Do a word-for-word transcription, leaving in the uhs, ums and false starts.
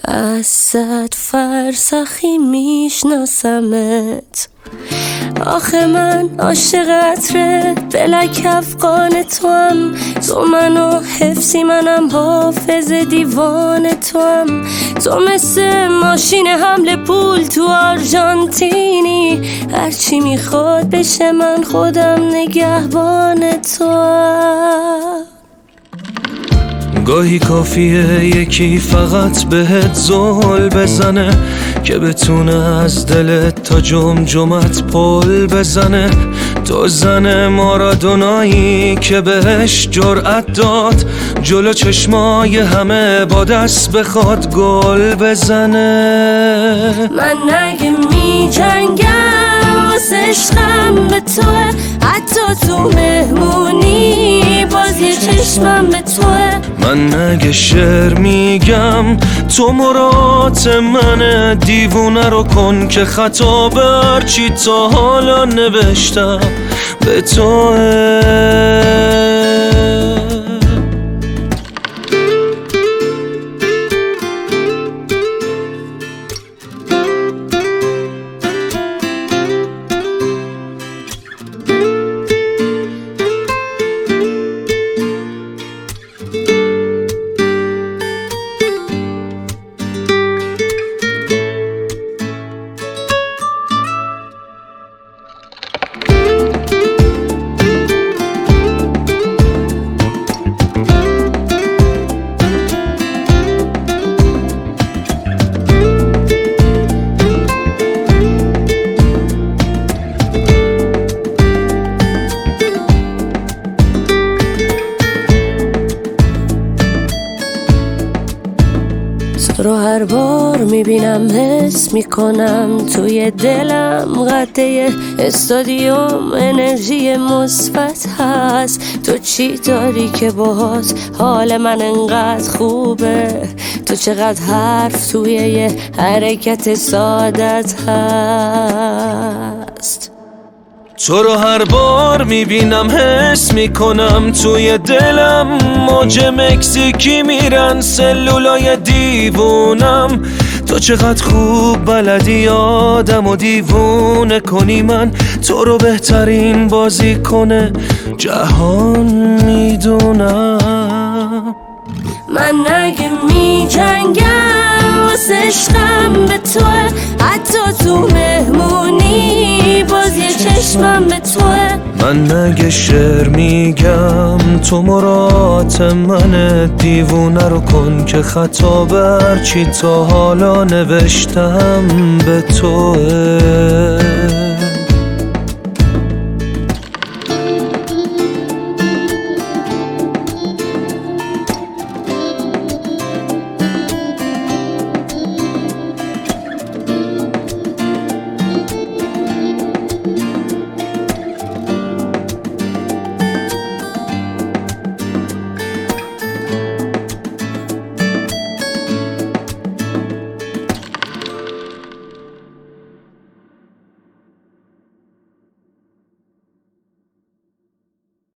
از صد فرسخی میشناسمت. آخه من عاشق عطر بلک افغان تو هم، تو منو حفظی منم حافظ دیوان تو هم. تو مثل ماشین حمل پول تو آرژانتینی، هرچی میخواد بشه من خودم نگهبان تو هم. گاهی کافیه یکی فقط بهت زل بزنه که بتونه از دلت تا جمجمت پل بزنه. تو زن مارادونایی که بهش جرأت داد جلو چشمای همه با دست بخواد گل بزنه. من نگه می جنگم واسه عشقم به توه، حتی تو مهمونی باز یه چشمم به توه. من نگه شعر میگم تو مراد من، دیوونه رو کن که خطا بر چی تا حالا نوشتم به توه. تو رو هر بار میبینم حس میکنم توی دلم قده استادیوم انرژی مثبت هست. تو چی داری که باهات حال من انقدر خوبه؟ تو چقدر حرف توی یه حرکت سادت هست. تو رو هر بار میبینم حس میکنم توی دلم موج مکزیکی میرن سلولای دیوونم. تو چقدر خوب بلدی آدم و دیوونه کنی، من تو رو بهترین بازی کنه جهان میدونم. من نگه می جنگم واسه عشقم به توه، حتی تو مهمونی باز یه چشمم به توه. من نگه شعر میگم تو مراد من، دیوونه رو کن که خطا بر چی تا حالا نوشتم به توه.